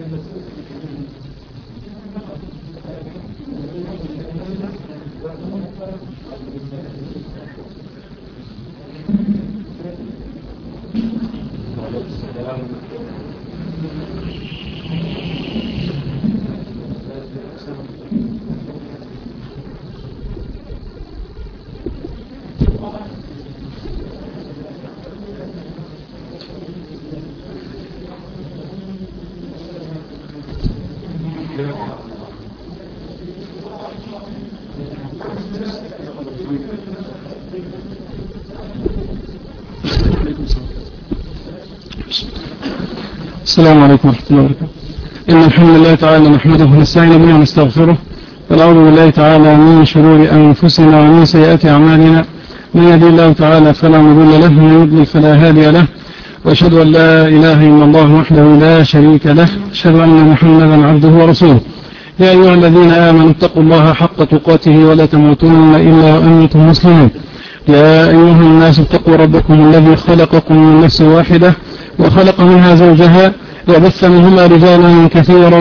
السلام عليكم ورحمة الله وبركاته. إن الحمد لله تعالى نحمده ونستعين به ونستغفره ونعوذ بالله تعالى من شرور أنفسنا ومن سيئات أعمالنا، من يهدي الله تعالى فلا مضل له ومن يضلل فلا هادي له، وأشهد أن لا إله إلا الله وحده لا شريك له، أشهد أن محمدا عبده ورسوله. يا أيها الذين آمنوا اتقوا الله حق تقاته ولا تموتن إلا وأنتم مسلمون. يا أيها الناس اتقوا ربكم الذي خلقكم من نفس واحدة وخلق منها زوجها وبث منهما رجالا كثيرا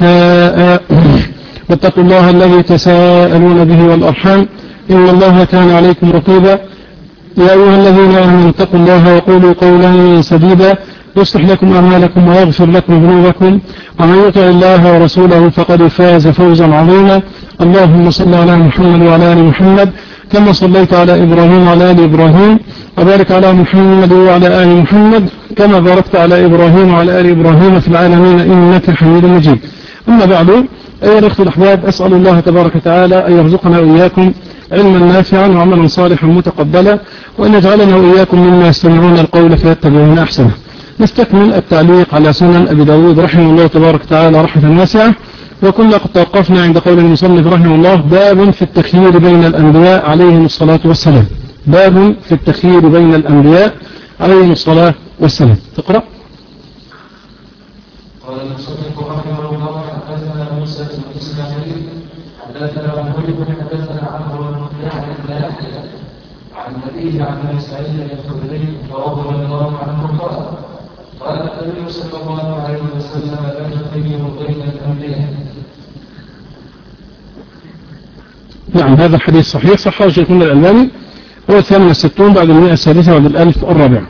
ونساء، واتقوا الله الذي تساءلون به والأرحام إن الله كان عليكم رقيبا. يا أيها الذين آمنوا اتقوا الله وقولوا قولا سديدا يصلح لكم أعمالكم ويغفر لكم ذنوبكم، ومن يطع الله ورسوله فقد فاز فوزا عظيما. اللهم صل على محمد وعلى آل محمد كما صليت على إبراهيم وعلى آل إبراهيم، وبارك على محمد وعلى آل محمد كما باركت على إبراهيم وعلى آل إبراهيم في العالمين إنك حميد مجيد. أما بعد، أيها الأخوة الأحباب، أسأل الله تبارك وتعالى أن يرزقنا وإياكم علما نافعا وعملا صالحا متقبلا، وأن يجعلنا وإياكم مما يستمعون القول فيتبعون أحسنه. نستكمل التعليق على سنن أبي داود رحمه الله تبارك وتعالى رحمة واسعة، وكنا قد توقفنا عند قول المصنف رحمه الله: باب في التخيير بين الأنبياء عليهم الصلاة والسلام. باب في التخيير بين الأنبياء عليهم الصلاة والسلام. تقرأ. قال المصنف رحمه الله: حدثنا موسى بن اسماعيل حدثنا محمد بن حدثنا عمرو بن يحيى عن أبيه عن أبي سعيد الخدري رضي الله عنه قال النبي صلى الله عليه وسلم: لا تخير بين الأنبياء. نعم، هذا الحديث صحيح، صححه شيخنا الألباني، هو 68 بعد 100 السادسة بعد 1000 الرابع.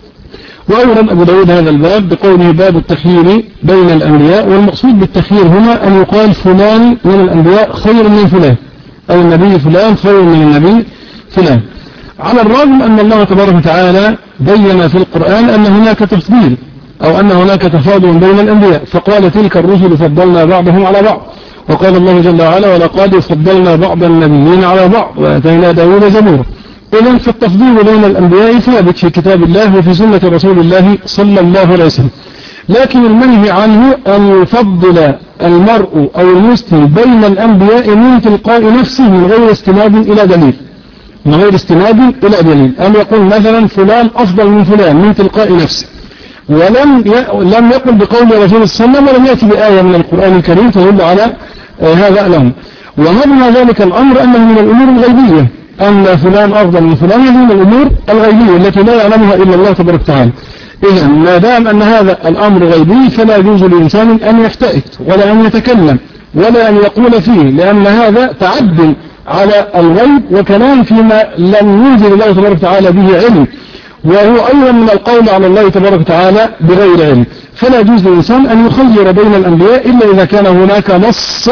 وأورد أبو داود هذا الباب بقوله: باب التخيير بين الأنبياء. والمقصود بالتخيير هنا أن يقال فلان من الأنبياء خير من فلان، أو النبي فلان خير من النبي فلان، على الرغم أن الله تبارك وتعالى بين في القرآن أن هناك تفضيل أو أن هناك تفاضل بين الأنبياء، فقال: تلك الرسل فضلنا بعضهم على بعض. وقال الله جل وعلا: ولقد فضلنا بعض النبيين على بعض وآتينا داود زبورا. إذن فالتفضيل بين الأنبياء ثابت في كتاب الله وفي سنة رسول الله صلى الله عليه وسلم، لكن المنهي عنه أن يفضل المرء أو المسلم بين الأنبياء من تلقاء نفسه من غير استناد إلى دليل، من غير استناد إلى دليل، أن يقول مثلا فلان أفضل من فلان من تلقاء نفسه، ولم يقل بقول رسول صلى الله عليه وسلم، ولم يأتي بآية من القرآن الكريم تدل على هذا الأمر. ومبنى ذلك الأمر أنه من الأمور الغيبية، أن فلان أفضل من فلان من الأمور الغيبية التي لا يعلمها إلا الله تبارك وتعالى. إذا ما دام أن هذا الأمر غيبي فلا يجوز لإنسان أن يفتئت ولا أن يتكلم ولا أن يقول فيه، لأن هذا تعد على الغيب وكلام فيما لم ينزل الله تبارك وتعالى به علم، وهو أيضا من القول على الله تبارك وتعالى بغير علم. فلا يجوز للإنسان أن يخير بين الأنبياء إلا إذا كان هناك نص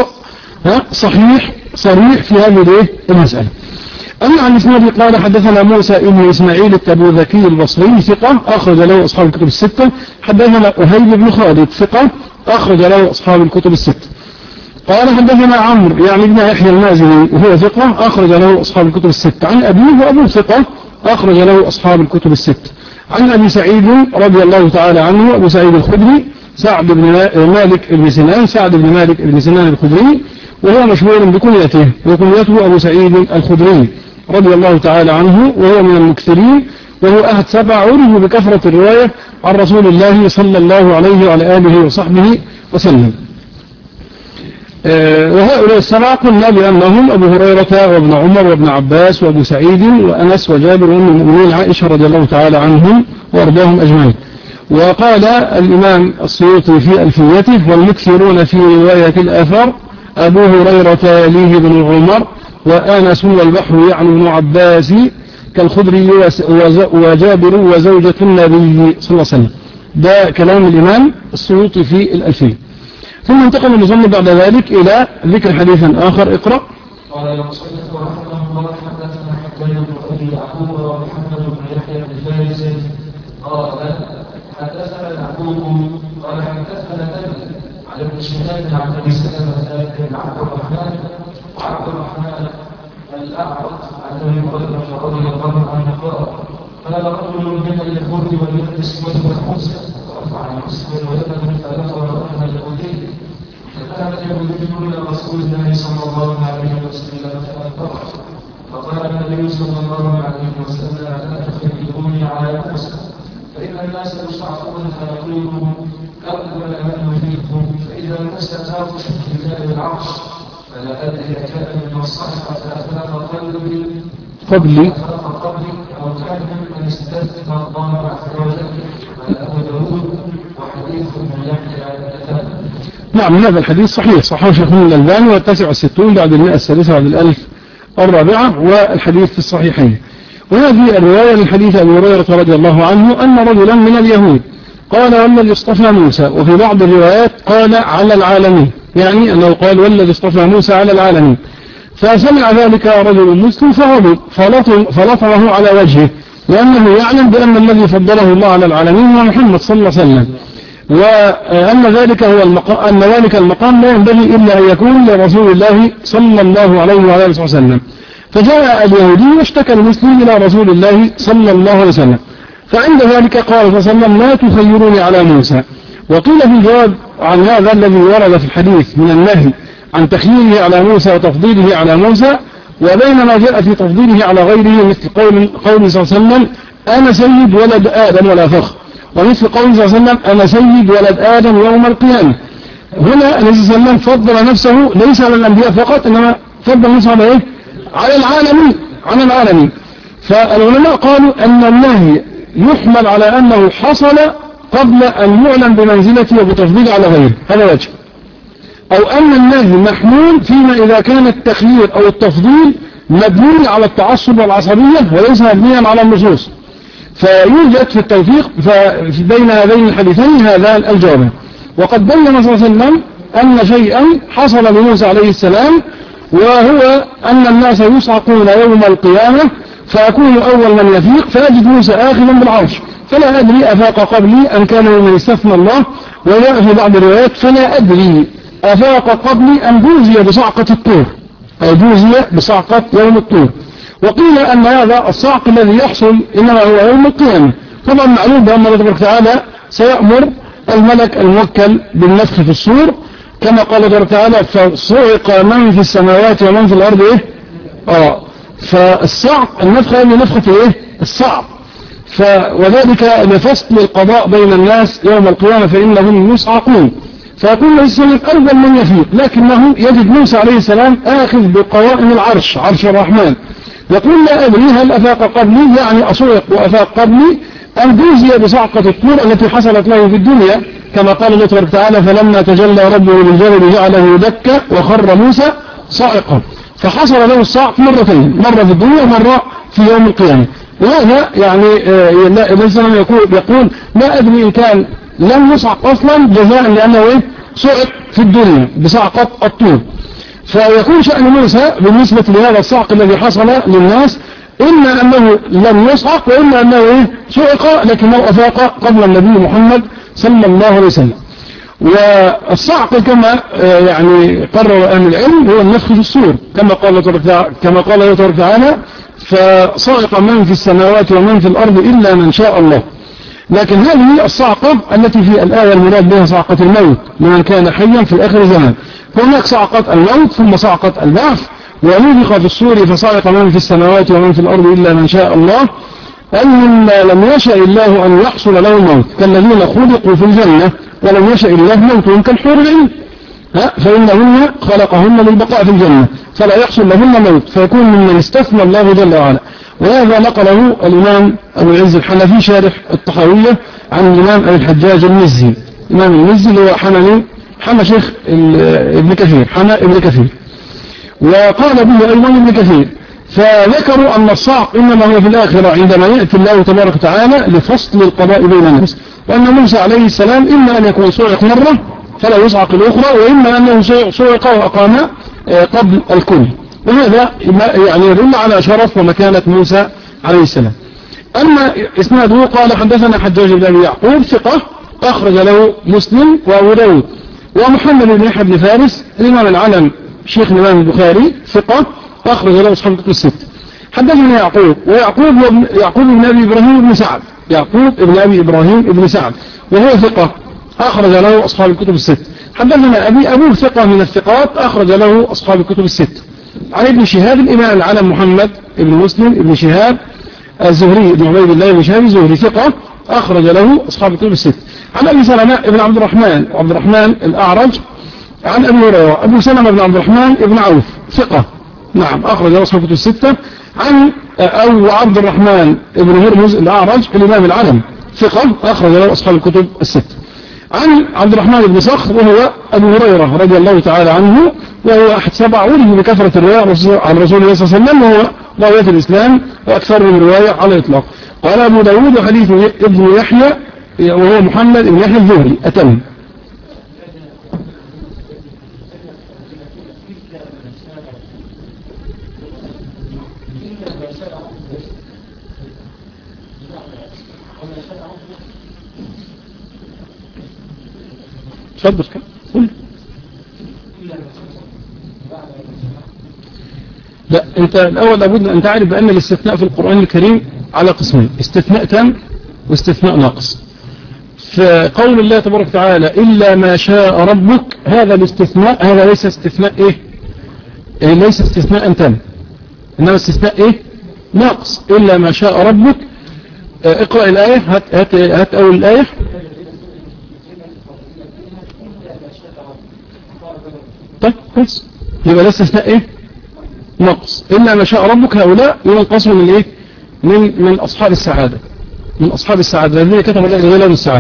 صحيح صريح في هذه المسألة. أما عن إسناد قال: حدثنا موسى بن إسماعيل التبوذكي البصري ثقة أخرج له أصحاب الكتب الستة. حدثنا أهيب بن خالد ثقة أخرج له أصحاب الكتب الستة. قال: حدثنا عمرو يعني بن يحيى المازني وهو ثقة أخرج له أصحاب الكتب الستة، عن أبيه وأبوه ثقة أخرج له أصحاب الكتب الستة، عن أبي سعيد رضي الله تعالى عنه، أبو سعيد الخدري سعد بن مالك بن سنان، سعد بن مالك بن سنان الخدري، وهو مشهور بكنيته، وكنيته أبو سعيد الخدري رضي الله تعالى عنه، وهو من المكثرين، وهو أحد 7 عرفوا بكثرة الرواية عن رسول الله صلى الله عليه وعلى آله وصحبه وسلم. وهؤلاء 7 قلنا بأنهم أبو هريرة وابن عمر وابن عباس وأبو سعيد وأنس وجابر وأم المؤمنين عائشة رضي الله تعالى عنهم وأرضاهم أجمعين. وقال الإمام السيوطي في ألفيته: والمكثرون في رواية الآثار أبو هريرة يليه بن عمر وآنس والبحر يعني ابن عباس كالخدري وجابر وزوجة النبي صلى الله عليه وسلم. ده كلام الإمام السيوطي في الألفية. ثم انتقل المصنف بعد ذلك إلى ذكر حديث آخر. اقرأ. قال المصنف رحمه الله: حدثنا حجاج بن ابي يعقوب ومحمد بن يحيى بن فارس قال حدثنا يعقوب قال حدثنا ابي عن ابن شهاب عن ابي سلمه بن عبد الرحمن الاعرج عن ابي هريره رضي الله عنه قال رجل من اليهود واليهود والخبز ورفع المسلم ويده فذكر ان اليهودي فكان اليهودي الى رسول الله صلى الله عليه وسلم فانطلق فقال النبي صلى الله عليه وسلم: لا تخذلوني على موسى فان الناس يصعقون فيقولون اقبل من فيكم فاذا موسى ناقش في كتاب العرش فلا ادري كان من الصحفه فافاق قبلي او كان ممن استثنى الله عز وجل ابو داود وحديث من يحيى. نعم، هذا الحديث صحيح، صححه شيخنا الألباني والتاسع والستون بعد 136 بعد 1004 والحديث في الصحيحين. وهذه الرواية للحديث أبي هريرة رضي الله عنه أن رجلا من اليهود قال: والذي اصطفى موسى، وفي بعض الروايات قال على العالمين، يعني أنه قال والذي اصطفى موسى على العالمين. فسمع ذلك رجل مسلم فغضب فلطمه على وجهه، لأنه يعلم بأن الذي فضله الله على العالمين هو محمد صلى الله عليه وسلم، وأن ذلك هو المقام، أن ذلك المقام لا ينبغي إلا أن يكون لرسول الله صلى الله عليه وآله وسلم. فجاء اليهودي واشتكى المسلم إلى رسول الله صلى الله عليه وسلم، فعند ذلك قال صلى الله عليه وسلم: لا تخيروني على موسى. وقيل في الجواب عن هذا الذي ورد في الحديث من النهي عن تخييره على موسى وتفضيله على موسى، وبين ما جاء في تفضيله على غيره مثل قول صلى الله عليه وسلم: أنا سيد ولد آدم ولا فخر، ومثل قول صلى الله عليه وسلم: أنا سيد ولد آدم يوم القيامة. هنا النبي صلى الله عليه وسلم فضل نفسه ليس على الأنبياء فقط، إنما فضل نفسه على إيه؟ على العالمين، على العالمين. فالعلماء قالوا أن النهي يحمل على أنه حصل قبل أن يعلن بمنزلته وبتفضيله على غيره، هذا وجه. أو أن النهي محمول فيما إذا كان التخيير أو التفضيل مبني على التعصب والعصبية وليس مبنيا على النصوص، فيوجد في التوفيق بين هذين الحديثين هذان الجوابان. وقد بين صلى الله عليه وسلم أن شيئا حصل لموسى عليه السلام، وهو أن الناس يصعقون يوم القيامة فيكون أول من يفيق فيجد موسى آخذا بالعرش، فلا أدري أفاق قبلي أم كان من استثنى الله. وجاء في بعض الروايات: فلا أدري أفاق قبلي أم جوزي بصعقة الطور، أو جوزي بصعقة يوم الطور. وقيل أن هذا الصعق الذي يحصل إنما هو يوم القيامة. طبعا معلوم بأن الله تبارك وتعالى سيأمر الملك الموكل بالنفخ في الصور، كما قال الله تعالى: فصعق من في السماوات ومن في الأرض إيه؟ فالصعق النفخة هي نفخة إيه؟ الصعق. وذلك لفصل القضاء بين الناس يوم القيامة فإنهم يصعقون. فيقول النبي صلى الله عليه وسلم: أرجل من يفيق، لكنه يجد موسى عليه السلام آخذ بقوائم العرش، عرش الرحمن. يقول: لا أدري هل أفاق قبلي، يعني أصعق وأفاق قبلي، أم جوزي بصعقة الطور التي حصلت له في الدنيا، كما قال الله تبارك وتعالى: فلما تجلى ربه للجبل جعله دكا وخر موسى صاعقا. فحصل له الصعق مرتين، مرة في الدنيا ومرة في يوم القيامة. وهذا يعني الإنسان يقول: لا أدري إن كان لم يصعق أصلا جزاء لأنه صعق في الدنيا بصعقة الطور. فيكون شأن موسى بالنسبة لهذا الصعق الذي حصل للناس إما أنه لم يصعق، وإما أنه صعق لكنه أفاق قبل النبي محمد صلى الله عليه وسلم. والصعق كما يعني قرر أهل العلم هو النفخ في الصور، كما قال الله تبارك وتعالى: فصعق من في السماوات ومن في الأرض إلا من شاء الله. لكن هذه الصعقة التي في الآية المراد بها صعقة الموت لمن كان حيا في آخر الزمان. هناك صعقة الموت ثم صعقة البعث. ونفخ في الصور فصعق من في السماوات ومن في الأرض إلا من شاء الله، أي مما لم يشاء الله أن يحصل له الموت، كالذين خلقوا في الجنة ولم يشاء الله موتهم كالحور العين. فإنهن خلقهن للبقاء في الجنة فلا يحصل لهن موت فيكون ممن استثنى الله جل وعلا. وهذا نقله الإمام أبو العز الحنفي شارح الطحاوية عن الإمام أبي الحجاج المزي. الإمام المزي اللي هو حمى شيخ ابن كثير، حمى ابن كثير، وقال به أيضا ابن كثير. فذكروا أن الصعق إنما هو في الآخرة عندما يأتي الله تبارك وتعالى لفصل القضاء بين الناس، وأن موسى عليه السلام إما أن يكون صعق مرة فلا يصعق الأخرى، وإما أنه صعق وأقام قبل الكل. وهذا يعني يدل على شرف ومكانة موسى عليه السلام. أما إسناده قال حدثنا حجاج بن أبي يعقوب ثقة أخرج له مسلم وأبو داود، ومحمد بن يحيى بن فارس الإمام العلم شيخ الإمام البخاري ثقة أخرج له أصحاب الكتب الستة. حدثنا يعقوب بن أبي إبراهيم بن سعد، يعقوب بن أبي إبراهيم بن سعد وهو ثقة أخرج له أصحاب الكتب الستة. حدثنا أبوه ثقة من الثقات أخرج له أصحاب الكتب الستة. عن ابن شهاب الإمام العلم محمد بن مسلم بن شهاب الزهري بن عبيد الله بن شهاب الزهري ثقة أخرج له أصحاب الكتب الستة. عن أبي سلمة بن عبد الرحمن الأعرج عن أبي هريرة أبو سلمة بن عبد الرحمن بن عوف ثقة نعم أخرج له أصحاب الكتب الستة. عن عبد الرحمن بن هرمز الأعرج الإمام العلم ثقة أخرج له أصحاب الكتب الستة. عن عبد الرحمن بن صخر وهو أبو هريرة رضي الله تعالى عنه، وهو أحد 7 عرف بكثرة الرواية عن رسول الله صلى الله عليه وسلم، وهو راوية الإسلام وأكثر من رواية على الإطلاق. قال أبو داود وحديث ابن يحيى وهو محمد بن يحيى الزهري أتم. تفضل قل. لا انت الاول لابد ان تعرف بان الاستثناء في القرآن الكريم على قسمين، استثناء تام واستثناء ناقص. فقول الله تبارك وتعالى الا ما شاء ربك، هذا الاستثناء هذا ليس استثناء ليس استثناء تام، انما استثناء ناقص. الا ما شاء ربك. اقرأ الآية، هات اول الآية. طيب بس يبقى ده استثناء نقص. إلا ما شاء ربك هؤلاء ينقصوا من من أصحاب السعادة، من أصحاب السعادة الذين كتب الله لهم السعادة.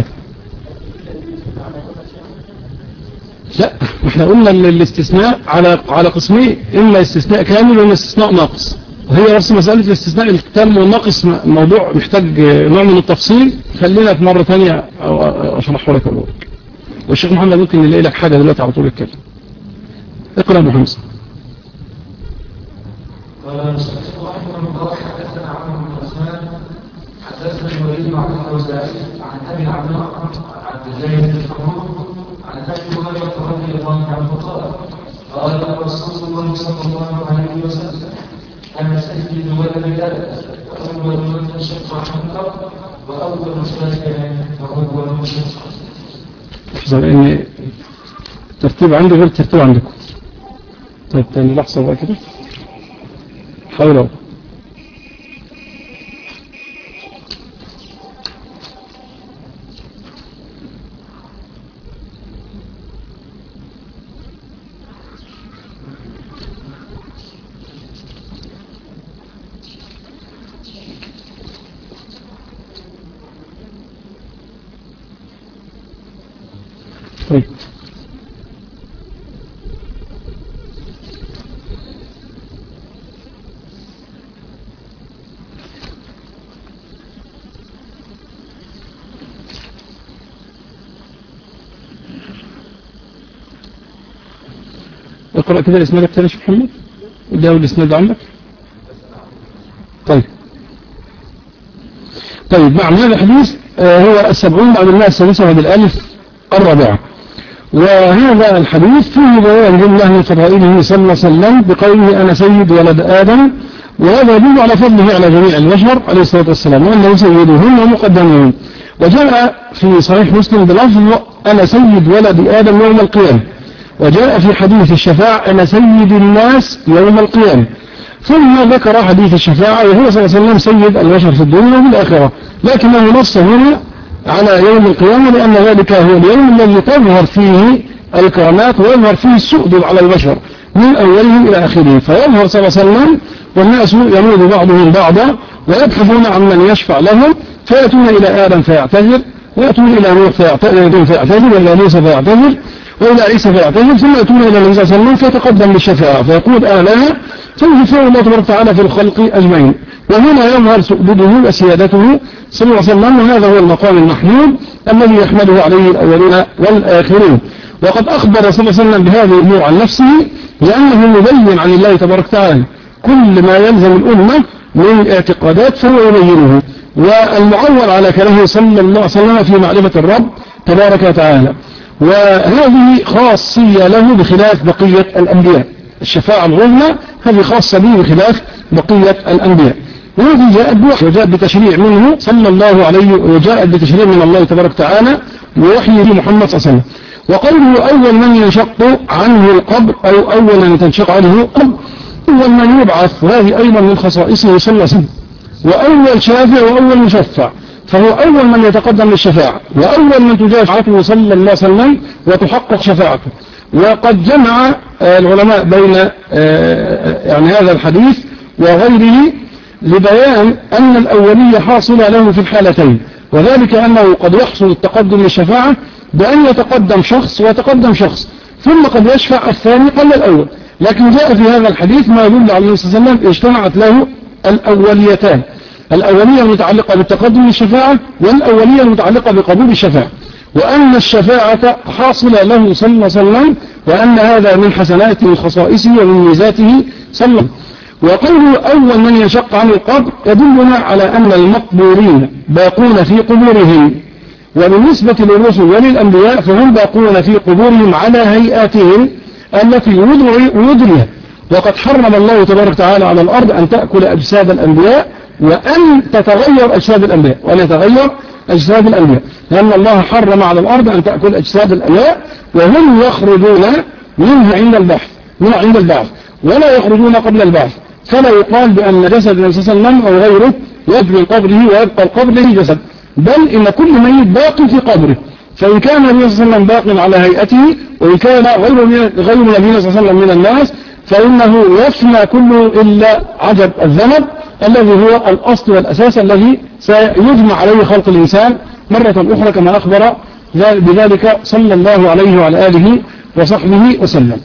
لا احنا قلنا الاستثناء على قسمين، إما استثناء كامل وإما استثناء ناقص، وهي نفس مسألة الاستثناء التام والناقص موضوع محتاج نوع من التفصيل. خلينا في مرة ثانية أشرحه لك أقول. والشيخ محمد ممكن نلاقي لك حاجة دلوقتي على طول الكلام. اقرأ محمد. حدثنا الوليد عن الأوزاعي عن أبي عمار عن زيد بن حمود عن أبي هريرة رضي الله عنه قال رسول الله صلى الله عليه وسلم أنا سيد ولد آدم وأول من تشق عن الأرض وأول شافع وأول مشق. احذر إن الترتيب عندي غير الترتيب عندكم. طيب تاني لحظة بقى كده حاولوا. طيب اقرأ كده الاسناد الثاني يا شيخ محمد، ده الاسناد عندك. طيب معنى هذا الحديث هو 70 بعد المئة السادسة بعد الألف الرابعة. وهذا الحديث فيه بيان جملة من فضائله صلى الله عليه وسلم بقوله أنا سيد ولد آدم، وهذا يدل على فضله على جميع البشر عليه الصلاة والسلام وأنه سيدهم ومقدمهم. وجاء في صحيح مسلم بلفظ أنا سيد ولد آدم يوم القيامة، وجاء في حديث الشفاعة أنا سيد الناس يوم القيامة. ثم ذكر حديث الشفاعة وهو صلى الله عليه وسلم سيد البشر في الدنيا وفي الآخرة، لكنه نص هنا على يوم القيامة لأن ذلك هو اليوم الذي تظهر فيه الكرامات، ويظهر فيه السؤدد على البشر من أولهم إلى آخره، فيظهر صلى الله عليه وسلم والناس يموت بعضهم بعضا ويبحثون عن من يشفع لهم، فيأتون إلى آدم فيعتذر، ويأتون إلى نوح فيعتذر، وإلى موسى فيعتذر، وإلى عيسى فيعتذر، ثم يأتون إلى النبي صلى الله عليه وسلم فيتقدم بالشفاعة فيقول آلها، فيغفر الله تبارك وتعالى في الخلق أجمعين. وهنا يظهر سؤدده وسيادته صلى الله عليه وسلم، وهذا هو المقام المحمود الذي يحمده عليه الأولون والآخرون. وقد أخبر صلى الله عليه وسلم بهذه الأمور عن نفسه، لأنه مبين عن الله تبارك وتعالى كل ما يلزم الأمة من الاعتقادات فهو يبينه، والمعول على كلامه صلى الله عليه وسلم في معرفة الرب تبارك وتعالى. وهذه خاصية له بخلاف بقية الأنبياء، الشفاعة العظمى هذه خاصة به بخلاف بقية الأنبياء، وهذه جاءت بوحي وجاءت بتشريع منه صلى الله عليه، وجاءت بتشريع من الله تبارك وتعالى بوحي محمد صلى الله عليه وسلم. وقوله أول من ينشق عنه القبر أو أول من تنشق عنه القبر، أول من يبعث، وهذه أيضا من خصائصه صلى الله عليه وسلم، وأول شافع وأول مشفع، فهو أول من يتقدم للشفاعة وأول من تجاب شفاعته صلى الله عليه وسلم وتحقق شفاعته. وقد جمع العلماء بين يعني هذا الحديث وغيره لبيان أن الأولية حاصلة له في الحالتين، وذلك أنه قد يحصل التقدم للشفاعة بأن يتقدم شخص ويتقدم شخص، ثم قد يشفع الثاني قبل الأول. لكن جاء في هذا الحديث ما يدل على النبي صلى الله عليه وسلم اجتمعت له الأوليتان، الأولية المتعلقة بالتقدم للشفاعة، والأولية المتعلقة بقبول الشفاعة، وأن الشفاعة حاصلة له صلى الله عليه وسلم، وأن هذا من حسناته وخصائصه ومن ميزاته صلى الله عليه وسلم. وقوله أول من ينشق عن القبر يدلنا على أن المقبورين باقون في قبورهم، وبالنسبة للرسل وللأنبياء فهم باقون في قبورهم على هيئاتهم التي يدريها. وقد حرم الله تبارك وتعالى على الأرض أن تأكل أجساد الأنبياء وأن تتغير أجساد الأنبياء، وأن يتغير أجساد الأنبياء، لأن الله حرم على الأرض أن تأكل أجساد الأنبياء، وهم يخرجون منها عند البعث ولا يخرجون قبل البعث، فلا يقال بأن جسد النبي صلى الله عليه وسلم أو غيره يجري قبره ويبقى قبره جسد، بل إن كل ميت باق في قبره. فإن كان النبي صلى الله عليه وسلم باق على هيئته، وإن كان غير النبي صلى الله عليه وسلم من الناس، فإنه يفنى كله إلا عجب الذنب الذي هو الأصل والأساس الذي سيجمع عليه خلق الإنسان مرة أخرى، كما أخبر بذلك صلى الله عليه وعلى آله وصحبه وسلم.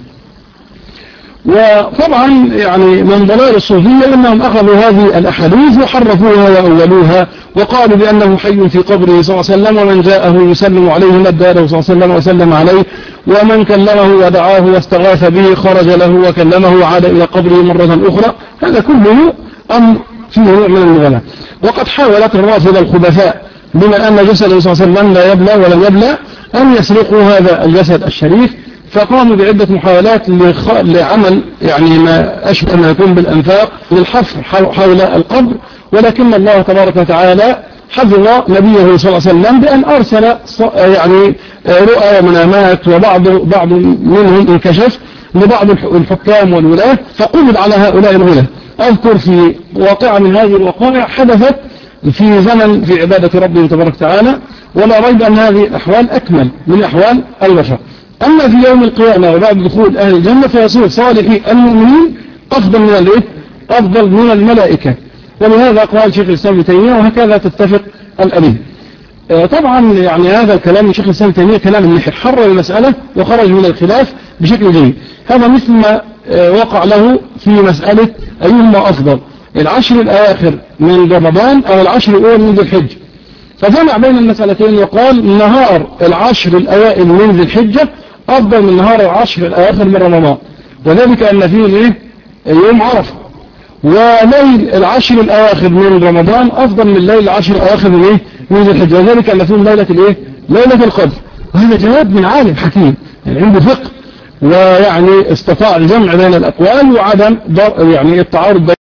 وطبعا يعني من ضلال الصوفية أنهم أخذوا هذه الأحاديث وحرفوها وأولوها، وقالوا بأنه حي في قبره صلى الله عليه وسلم، ومن جاءه يسلم عليه مداره صلى الله عليه وسلم وسلم عليه، ومن كلمه ودعاه واستغاث به خرج له وكلمه وعاد إلى قبره مرة أخرى. هذا كله أمر فيه نوع من المغالاة. وقد حاولت الرافضة الخبثاء بما أن جسده صلى الله عليه وسلم لا يبلى ولم يبلى أن يسرقوا هذا الجسد الشريف، فقاموا بعدة محاولات لعمل يعني ما أشبه ما يكون بالأنفاق للحفر حول القبر، ولكن الله تبارك وتعالى حفظ نبيه صلى الله عليه وسلم بأن أرسل يعني رؤى ومنامات، وبعض منهم انكشف لبعض الحكام والولاة فقبض على هؤلاء الولاة. أذكر في واقعة من هذه الوقائع حدثت في زمن في عبادة ربه تبارك وتعالى، ولا ريب أن هذه الأحوال أكمل من أحوال البشر. أما في يوم القيامة وبعد دخول أهل الجنة فيصير صالحي المؤمنين أفضل من الملائكة، ولهذا قال شيخ الإسلام ابن تيمية، وهكذا تتفق الأدلة. طبعا يعني هذا الكلام من شيخ الإسلام ابن تيمية كلام النحر، حرر المسألة وخرج من الخلاف بشكل جيد. هذا مثل ما وقع له في مسألة أيهما أفضل، العشر الأواخر من رمضان أو العشر الأول من ذي الحجة، فجمع بين المسألتين وقال نهار العشر الأوائل من ذي الحجة أفضل من نهار العشر الأواخر من رمضان، وذلك أن فيه يوم عرفة، وليل العشر الأواخر من رمضان أفضل من ليل العشر الأواخر من ذي الحجة، وذلك أن فيه ليلة القدر. وهذا جواب من عالم حكيم يعني عنده فقه، ويعني استطاع الجمع بين الأقوال وعدم يعني التعارض